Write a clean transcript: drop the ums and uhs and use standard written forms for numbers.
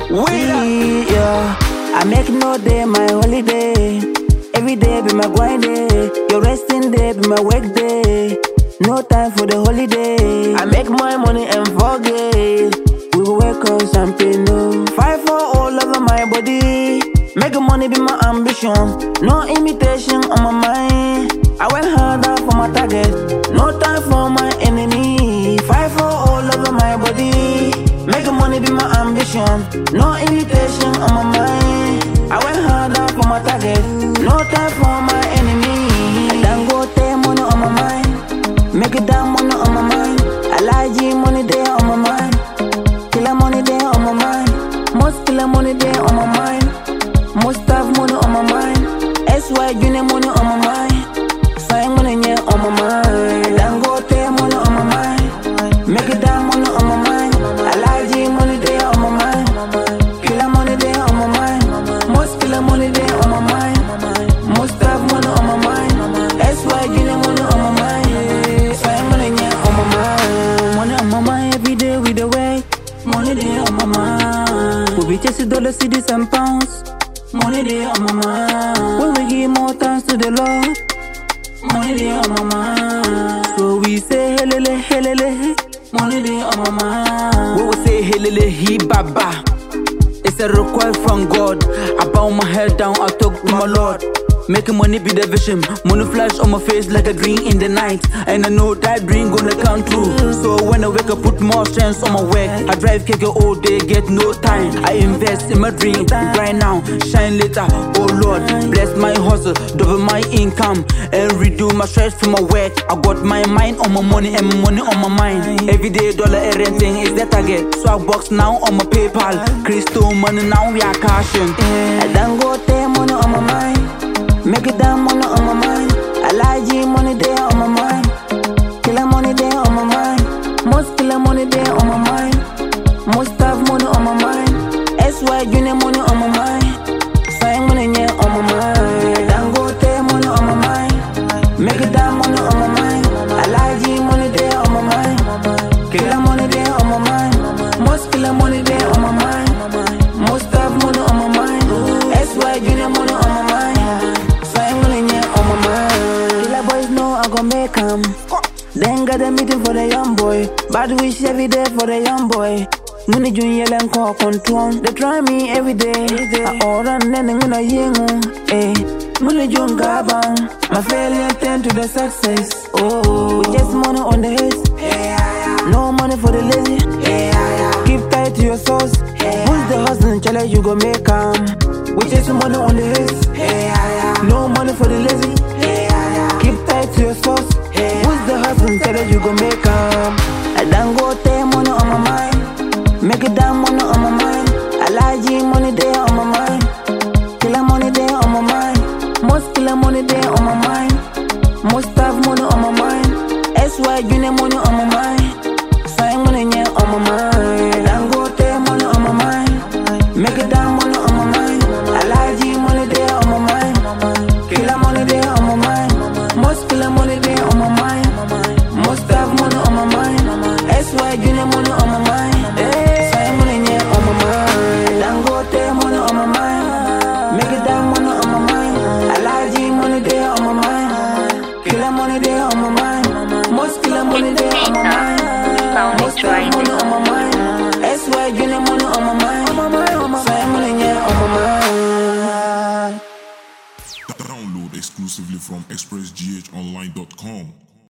Yeah, I make no day my holiday. Every day be my grind day. Your resting day be my work day. No time for the holiday. I make my money and forget. We will wake up champagne, no. Fight for all over my body. Make money be my ambition. No imitation on my mind. I went harder for my target. No time for my enemy. Fight for all over my body. Make money be my ambition. No imitation on my mind. I went harder for my target. No time for my enemy. Dangote money on my mind. Make it down money on my mind. Alaji money there on my mind. Killer money there on my mind. Most killer money there on my mind. Most have money on my mind. SY Junior money on my mind. Sign money yeah on my mind. Dangote money on my mind. Make it down money on my mind. Alaji money there on my mind. Killer money there on my mind. Most killer money there on my mind. Most have money on my mind. SY Junior money on my mind. Sign money yeah on my mind. Money on my mind every day with the way. Money there on my mind. We be chasing dollars, cities and pounds. Money there on my mind. When we give more thanks to the Lord. Money there on my mind. So we say helele helele. Money there on my mind. We will say helele he baba. It's a request from God. I bow my head down, I talk to my Lord. Making money be the vision. Money flash on my face like a green in the night. And I know that dream gonna come true. So when I wake up, put more strength on my work. I drive KK all day, get no time. I invest in my dream, right now, shine later. Oh Lord, bless my hustle, double my income, and redo my stress from my work. I got my mind on my money and my money on my mind. Everyday dollar renting is the target. Swag box now on my PayPal. Crystal money now we are cashing. I don't go take money on my mind. Make it down money on my mind. Alaji money there on my mind. Killer money there on my mind. Most killer money there on my mind. Most have money on my mind. SY Junior money on my mind. Sign money yeah on my mind. Dangote money on my mind. Make it down money on my mind. Alaji money there on my mind. Killer money there on my mind. Most killer money there on my mind. Most have money on my mind. SY Junior money on my mind. I gon' make 'em. Then got a meeting for the young boy. Bad wish every day for the young boy. Muni junior and call control. They try me every day. I order and then I'm gonna yingo. Eh, Muni jun gabang. My failure tend to the success. Oh, just money on the head. No money for the lazy. Keep tight to your source. Who's the hustle challenge you gon' make 'em? We just money on the head. No money for the lazy. Keep tight to your source. Who's the husband tell you gon' make 'em? I don't go take money on my mind. Make it down money on my mind. Alaji money there on my mind. Killer money there on my mind. Most killer money there on my mind. Most have money on my mind. SY Junior money on my mind. Sign money yeah on my mind. Don't go take money on my mind. Make it down money on my mind. Alaji money there on my mind. Killer money there on my mind. Most killer money there on my mind. Most have money on my mind. SY Junior money on my mind. Sign money yeah on my mind. Dangote money on my mind. Make it down money on my mind. Alaji money there on my mind. Killer money there on my mind. Most killer money there on my mind. Most have money on my mind. SY Junior money on my mind. Sign money yeah on my mind. Download exclusively from expressghonline.com.